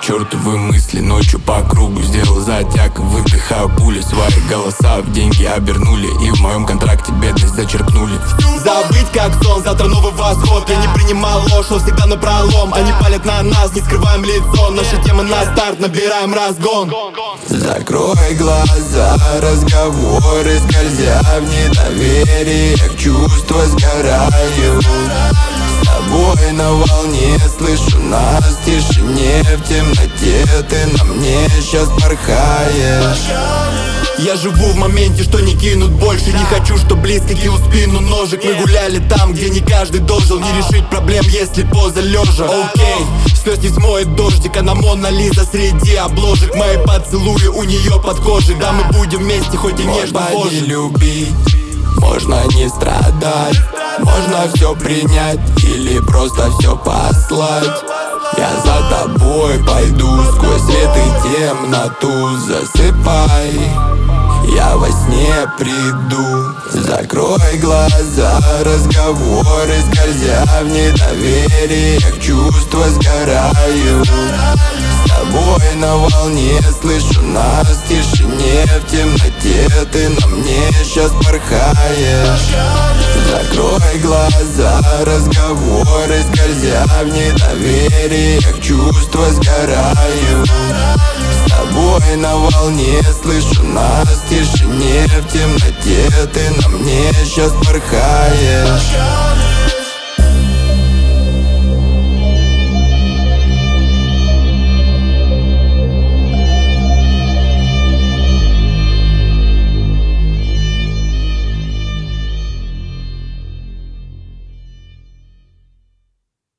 чертовы мысли ночью по кругу. Сделал затяг, выдыхаю пули. Свои голоса в деньги обернули, и в моем контракте бедность зачеркнули. Забыть как сон, завтра новый восход. Я не принимал ложь, но всегда напролом. Они палят на нас, не скрываем лицо. Наши темы на старт, набираем разгон. Закрой глаза, разговоры скользя в недовериях, чувства сгорают. С тобой на волне, слышу нас в тишине, в темноте ты на мне сейчас порхаешь. Я живу в моменте, что не кинут больше. Не хочу, что близко кил в спину ножик. Мы гуляли там, где не каждый должен. Не решить проблем, если поза лежа. Окей, слез не смоет дождик. Она Мона Лиза среди обложек. Мои поцелуи у нее под кожей. Да, мы будем вместе, хоть и нежно позже. Можно не любить, можно не страдать, можно все принять или просто все послать. Я за тобой пойду сквозь свет и темноту. Засыпай, я во сне приду. Закрой глаза, разговоры скользя в недовериях, чувства сгорают. С тобой на волне, слышу нас в тишине, в темноте ты на мне сейчас порхаешь. Закрой глаза, разговоры скользя в недовериях, чувства сгорают. С тобой на волне, слышу нас в тишине, в темноте ты на мне сейчас порхаешь.